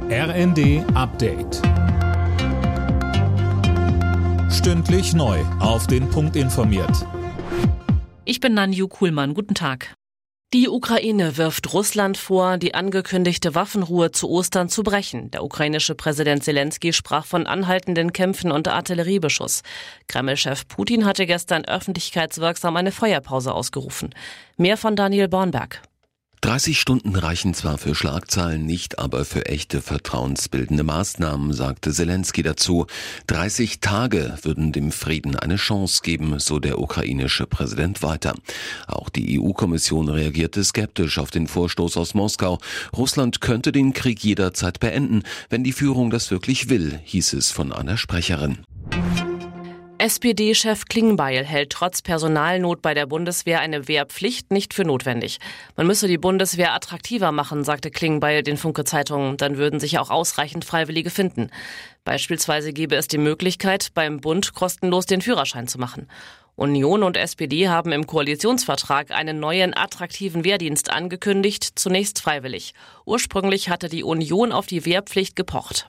RND Update. Stündlich neu auf den Punkt informiert. Ich bin Nanju Kuhlmann. Guten Tag. Die Ukraine wirft Russland vor, die angekündigte Waffenruhe zu Ostern zu brechen. Der ukrainische Präsident Zelensky sprach von anhaltenden Kämpfen und Artilleriebeschuss. Kreml-Chef Putin hatte gestern öffentlichkeitswirksam eine Feuerpause ausgerufen. Mehr von Daniel Bornberg. 30 Stunden reichen zwar für Schlagzeilen nicht, aber für echte vertrauensbildende Maßnahmen, sagte Zelensky dazu. 30 Tage würden dem Frieden eine Chance geben, so der ukrainische Präsident weiter. Auch die EU-Kommission reagierte skeptisch auf den Vorstoß aus Moskau. Russland könnte den Krieg jederzeit beenden, wenn die Führung das wirklich will, hieß es von einer Sprecherin. SPD-Chef Klingbeil hält trotz Personalnot bei der Bundeswehr eine Wehrpflicht nicht für notwendig. Man müsse die Bundeswehr attraktiver machen, sagte Klingbeil den Funke-Zeitungen. Dann würden sich auch ausreichend Freiwillige finden. Beispielsweise gäbe es die Möglichkeit, beim Bund kostenlos den Führerschein zu machen. Union und SPD haben im Koalitionsvertrag einen neuen attraktiven Wehrdienst angekündigt, zunächst freiwillig. Ursprünglich hatte die Union auf die Wehrpflicht gepocht.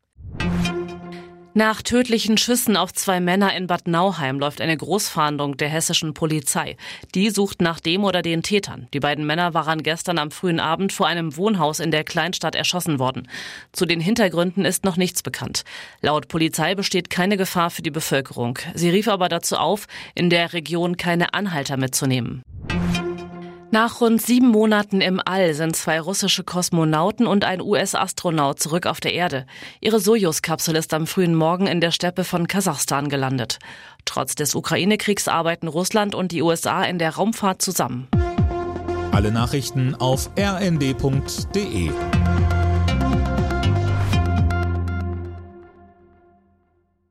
Nach tödlichen Schüssen auf 2 Männer in Bad Nauheim läuft eine Großfahndung der hessischen Polizei. Die sucht nach dem oder den Tätern. Die beiden Männer waren gestern am frühen Abend vor einem Wohnhaus in der Kleinstadt erschossen worden. Zu den Hintergründen ist noch nichts bekannt. Laut Polizei besteht keine Gefahr für die Bevölkerung. Sie rief aber dazu auf, in der Region keine Anhalter mitzunehmen. Nach rund 7 Monaten im All sind 2 russische Kosmonauten und ein US-Astronaut zurück auf der Erde. Ihre Sojus-Kapsel ist am frühen Morgen in der Steppe von Kasachstan gelandet. Trotz des Ukraine-Kriegs arbeiten Russland und die USA in der Raumfahrt zusammen. Alle Nachrichten auf rnd.de.